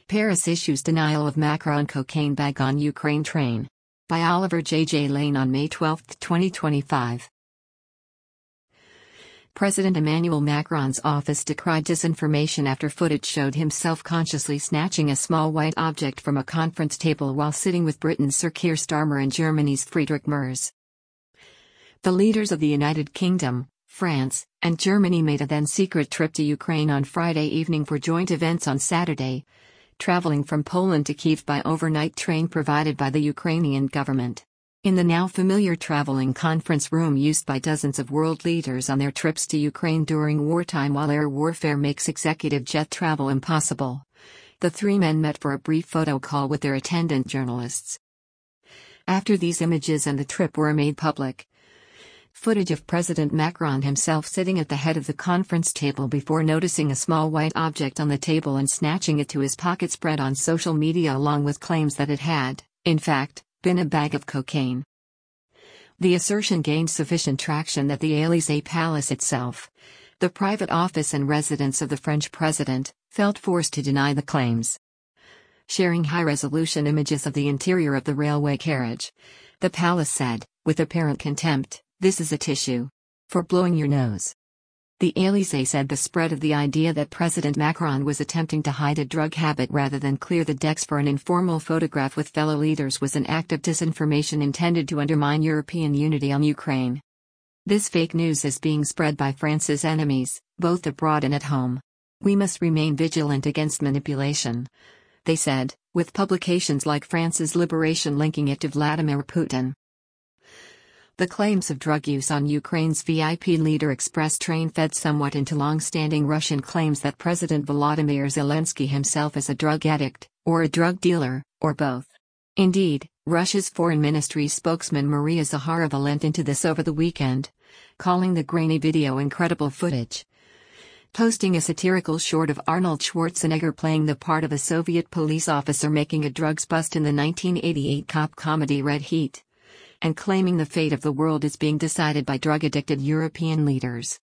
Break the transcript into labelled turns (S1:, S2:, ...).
S1: Paris issues denial of Macron cocaine bag on Ukraine train. By Oliver J. Lane on May 12, 2025. President Emmanuel Macron's office decried disinformation after footage showed him self-consciously snatching a small white object from a conference table while sitting with Britain's Sir Keir Starmer and Germany's Friedrich Merz. The leaders of the United Kingdom, France, and Germany made a then-secret trip to Ukraine on Friday evening for joint events on Saturday, traveling from Poland to Kyiv by overnight train provided by the Ukrainian government. In the now familiar traveling conference room used by dozens of world leaders on their trips to Ukraine during wartime while air warfare makes executive jet travel impossible, the three men met for a brief photo call with their attendant journalists. After these images and the trip were made public, footage of President Macron himself sitting at the head of the conference table before noticing a small white object on the table and snatching it to his pocket spread on social media along with claims that it had, in fact, been a bag of cocaine. The assertion gained sufficient traction that the Élysée Palace itself, the private office and residence of the French president, felt forced to deny the claims. Sharing high-resolution images of the interior of the railway carriage, the palace said, with apparent contempt, "This is a tissue for blowing your nose." The Élysée said the spread of the idea that President Macron was attempting to hide a drug habit rather than clear the decks for an informal photograph with fellow leaders was an act of disinformation intended to undermine European unity on Ukraine. This fake news is being spread by France's enemies, both abroad and at home. We must remain vigilant against manipulation, they said, with publications like France's Liberation linking it to Vladimir Putin. The claims of drug use on Ukraine's VIP leader express train fed somewhat into long-standing Russian claims that President Volodymyr Zelensky himself is a drug addict, or a drug dealer, or both. Indeed, Russia's foreign ministry spokesman Maria Zakharova lent into this over the weekend, calling the grainy video incredible footage. Posting a satirical short of Arnold Schwarzenegger playing the part of a Soviet police officer making a drugs bust in the 1988 cop comedy Red Heat, and claiming the fate of the world is being decided by drug-addicted European leaders.